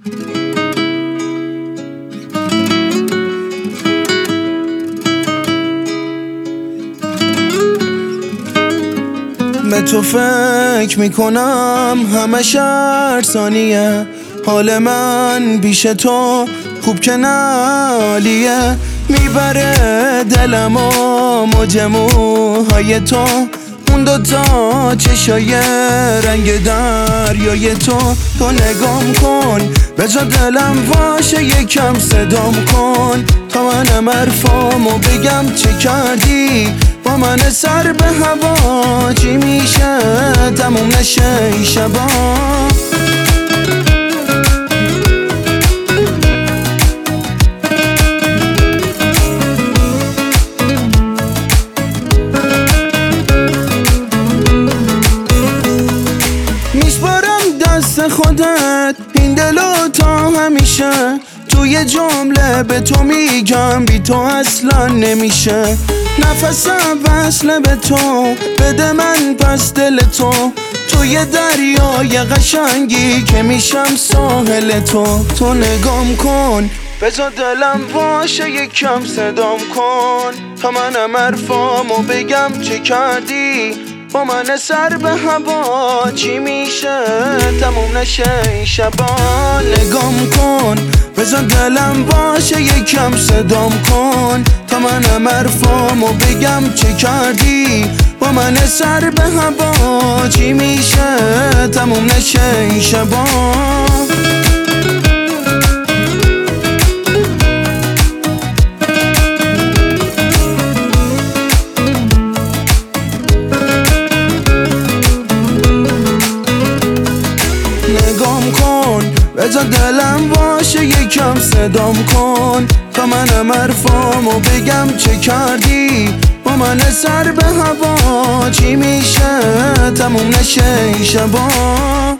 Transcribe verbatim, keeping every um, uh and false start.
به تو فکر میکنم همش هر ثانیه، حال من پیش تو خوب که نالیه. میبره دلم و موج موهای تو، اون دوتا چشای رنگ دریای تو. تو نگام کن بجا دلم باشه یکم صدام کن، تا منم حرفامو بگم چه کردی با من سر به هوا. چی میشه تموم نشه این شبا؟ میسپارم دست خودت این دلو تا همیشه، توی جمله به تو میگم بی تو اصلا نمیشه. نفسم وصله به تو، بده من پس دل تو، توی دریای قشنگی که میشم ساحل تو. تو نگام کن بذار دلم باشه یکم صدام کن، تا منم حرفامو بگم چه کردی با من سر به هوا. چی میشه تموم نشه این شبا؟ نگام کن بذار دلم باشه یکم صدام کن، تا منم حرفامو بگم چه کردی با من سر به هوا. چی میشه تموم نشه این شبا؟ نگام کن بذار دلم باشه یکم صدام کن، تا منم حرفامو بگم چه کردی با من سر به هوا. چی میشه تموم نشه این شبا؟